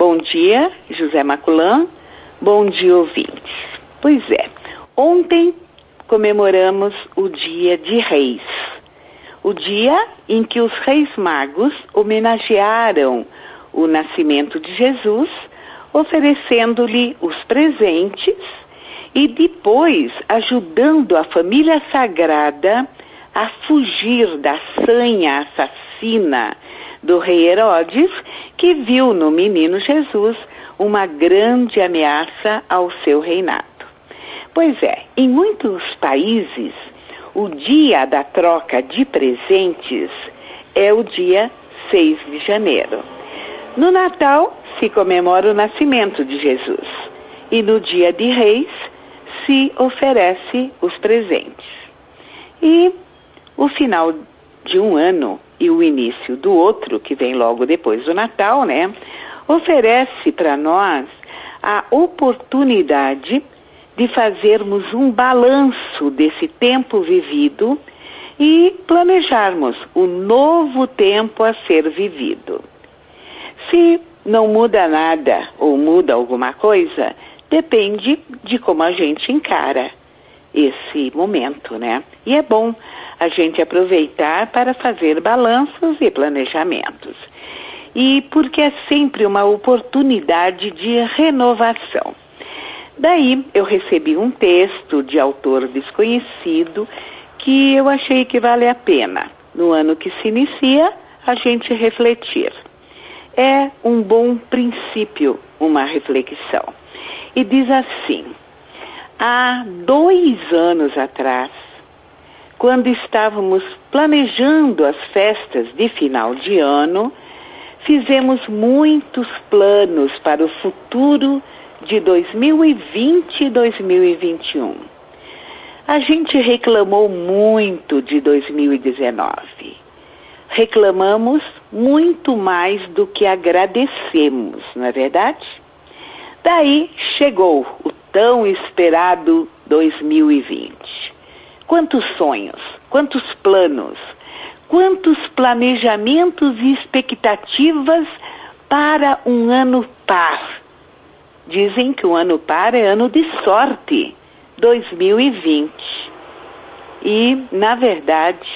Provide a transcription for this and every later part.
Bom dia, José Maculã. Bom dia, ouvintes. Pois é, ontem comemoramos o Dia de Reis. O dia em que os Reis Magos homenagearam o nascimento de Jesus, oferecendo-lhe os presentes e depois ajudando a família sagrada a fugir da sanha assassina do rei Herodes, que viu no menino Jesus uma grande ameaça ao seu reinado. Pois é, em muitos países, o dia da troca de presentes é o dia 6 de janeiro. No Natal se comemora o nascimento de Jesus e no Dia de Reis se oferece os presentes. E o final de um ano e o início do outro, que vem logo depois do Natal, né, oferece para nós a oportunidade de fazermos um balanço desse tempo vivido e planejarmos o novo tempo a ser vivido. Se não muda nada ou muda alguma coisa, depende de como a gente encara esse momento, né? E é bom a gente aproveitar para fazer balanços e planejamentos. E porque é sempre uma oportunidade de renovação. Daí eu recebi um texto de autor desconhecido que eu achei que vale a pena, no ano que se inicia, a gente refletir. É um bom princípio, uma reflexão. E diz assim: há 2 anos atrás, quando estávamos planejando as festas de final de ano, fizemos muitos planos para o futuro de 2020 e 2021. A gente reclamou muito de 2019. Reclamamos muito mais do que agradecemos, não é verdade? Daí chegou o tão esperado 2020. Quantos sonhos, quantos planos, quantos planejamentos e expectativas para um ano par. Dizem que um ano par é ano de sorte, 2020. E, na verdade,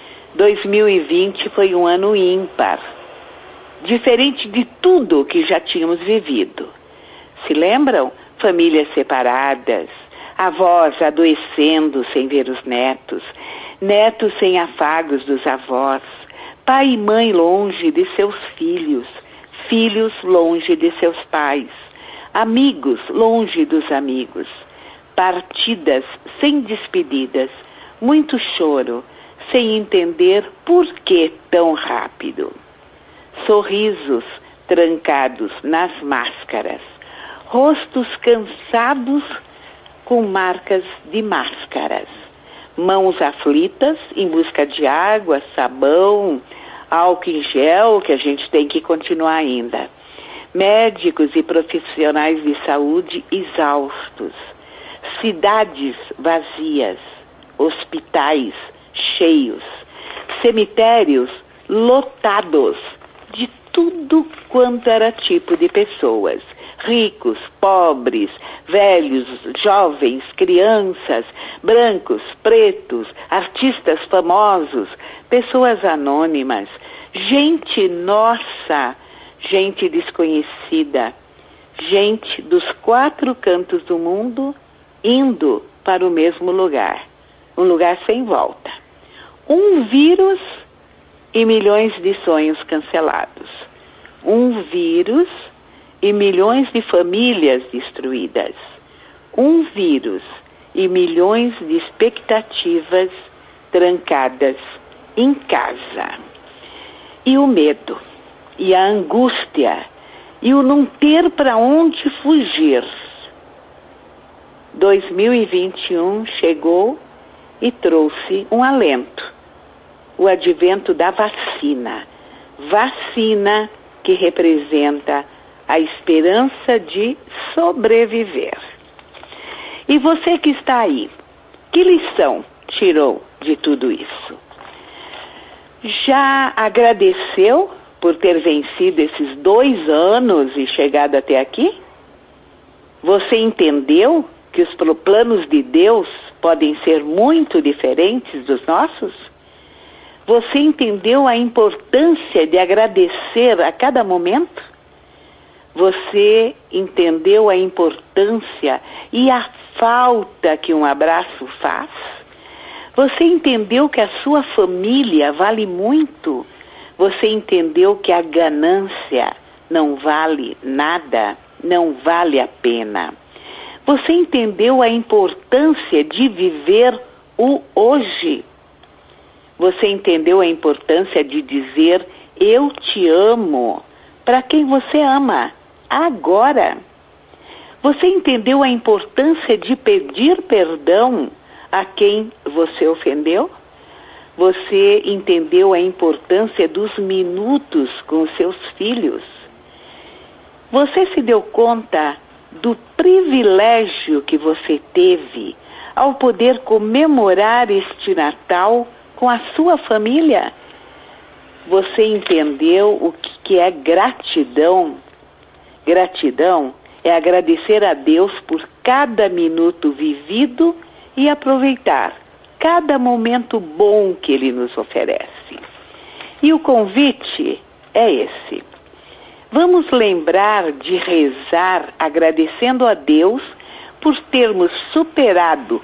2020 foi um ano ímpar, diferente de tudo que já tínhamos vivido. Se lembram? Famílias separadas, avós adoecendo sem ver os netos, netos sem afagos dos avós, pai e mãe longe de seus filhos, filhos longe de seus pais, amigos longe dos amigos, partidas sem despedidas, muito choro, sem entender por que tão rápido. Sorrisos trancados nas máscaras, rostos cansados com marcas de máscaras, mãos aflitas em busca de água, sabão, álcool em gel, que a gente tem que continuar ainda. Médicos e profissionais de saúde exaustos, cidades vazias, hospitais cheios, cemitérios lotados de tudo quanto era tipo de pessoas, ricos, pobres, velhos, jovens, crianças, brancos, pretos, artistas famosos, pessoas anônimas, gente nossa, gente desconhecida, gente dos 4 cantos do mundo indo para o mesmo lugar, um lugar sem volta. Um vírus e milhões de sonhos cancelados. Um vírus e milhões de famílias destruídas. Um vírus e milhões de expectativas trancadas em casa. E o medo, e a angústia, e o não ter para onde fugir. 2021 chegou e trouxe um alento. O advento da vacina. Vacina que representa a esperança de sobreviver. E você que está aí, que lição tirou de tudo isso? Já agradeceu por ter vencido esses 2 anos e chegado até aqui? Você entendeu que os planos de Deus podem ser muito diferentes dos nossos? Você entendeu a importância de agradecer a cada momento? Você entendeu a importância e a falta que um abraço faz? Você entendeu que a sua família vale muito? Você entendeu que a ganância não vale nada, não vale a pena? Você entendeu a importância de viver o hoje? Você entendeu a importância de dizer eu te amo para quem você ama agora? Você entendeu a importância de pedir perdão a quem você ofendeu? Você entendeu a importância dos minutos com os seus filhos? Você se deu conta do privilégio que você teve ao poder comemorar este Natal com a sua família? Você entendeu o que é gratidão? Gratidão é agradecer a Deus por cada minuto vivido e aproveitar cada momento bom que Ele nos oferece. E o convite é esse. Vamos lembrar de rezar agradecendo a Deus por termos superado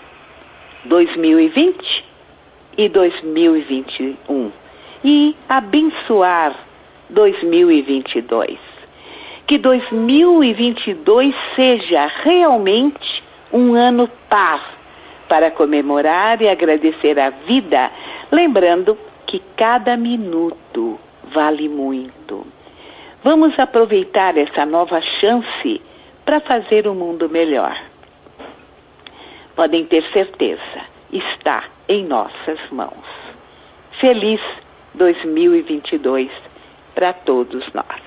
2020 e 2021 e abençoar 2022. Que 2022 seja realmente um ano par para comemorar e agradecer a vida, lembrando que cada minuto vale muito. Vamos aproveitar essa nova chance para fazer o mundo melhor. Podem ter certeza, está em nossas mãos. Feliz 2022 para todos nós.